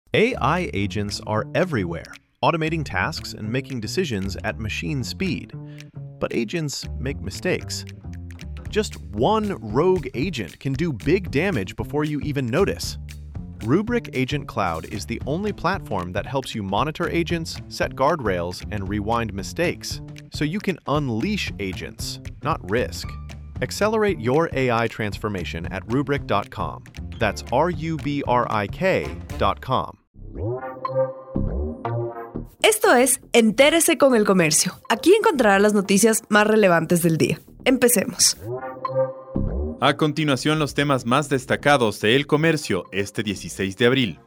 AI agents are everywhere, automating tasks and making decisions at machine speed. But agents make mistakes. Just one rogue agent can do big damage before you even notice. Rubrik Agent Cloud is the only platform that helps you monitor agents, set guardrails, and rewind mistakes, so you can unleash agents, not risk. Accelerate your AI transformation at Rubrik.com. That's RUBRIK.com. Esto es Entérese con el Comercio. Aquí encontrará las noticias más relevantes del día. Empecemos. A continuación, los temas más destacados de El Comercio este 16 de abril.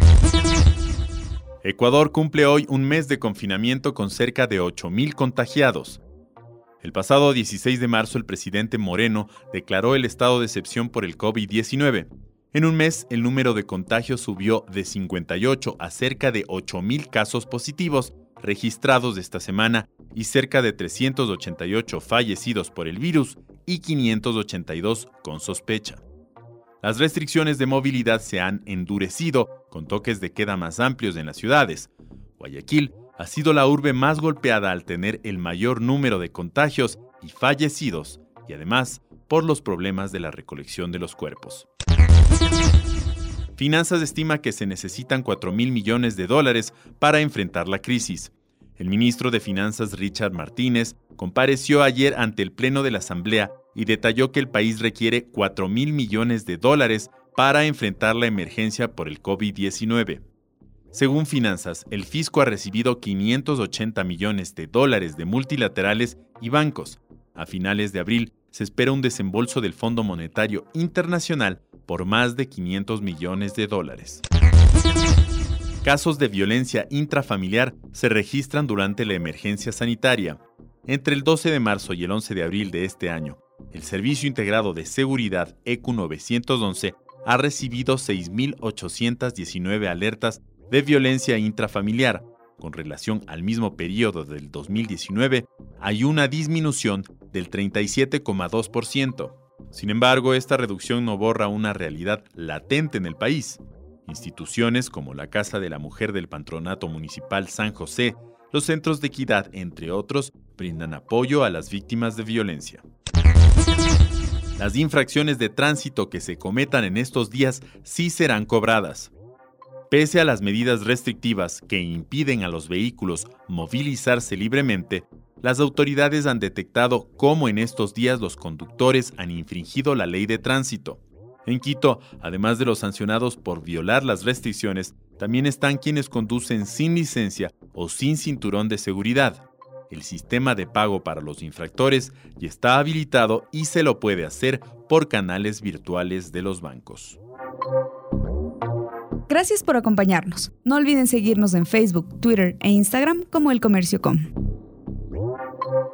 Ecuador cumple hoy un mes de confinamiento con cerca de 8,000 contagiados. El pasado 16 de marzo, el presidente Moreno declaró el estado de excepción por el COVID-19. En un mes, el número de contagios subió de 58 a cerca de 8,000 casos positivos registrados esta semana y cerca de 388 fallecidos por el virus y 582 con sospecha. Las restricciones de movilidad se han endurecido con toques de queda más amplios en las ciudades. Guayaquil ha sido la urbe más golpeada al tener el mayor número de contagios y fallecidos y además por los problemas de la recolección de los cuerpos. Finanzas estima que se necesitan 4,000 millones de dólares para enfrentar la crisis. El ministro de Finanzas Richard Martínez compareció ayer ante el Pleno de la Asamblea y detalló que el país requiere 4,000 millones de dólares para enfrentar la emergencia por el COVID-19. Según Finanzas, el fisco ha recibido 580 millones de dólares de multilaterales y bancos. A finales de abril se espera un desembolso del Fondo Monetario Internacional por más de 500 millones de dólares. Casos de violencia intrafamiliar se registran durante la emergencia sanitaria. Entre el 12 de marzo y el 11 de abril de este año, el Servicio Integrado de Seguridad ECU 911 ha recibido 6,819 alertas de violencia intrafamiliar. Con relación al mismo periodo del 2019, hay una disminución del 37,2%. Sin embargo, esta reducción no borra una realidad latente en el país. Instituciones como la Casa de la Mujer del Patronato Municipal San José, los centros de equidad, entre otros, brindan apoyo a las víctimas de violencia. Las infracciones de tránsito que se cometan en estos días sí serán cobradas. Pese a las medidas restrictivas que impiden a los vehículos movilizarse libremente, las autoridades han detectado cómo en estos días los conductores han infringido la ley de tránsito. En Quito, además de los sancionados por violar las restricciones, también están quienes conducen sin licencia o sin cinturón de seguridad. El sistema de pago para los infractores ya está habilitado y se lo puede hacer por canales virtuales de los bancos. Gracias por acompañarnos. No olviden seguirnos en Facebook, Twitter e Instagram como El Comercio.com.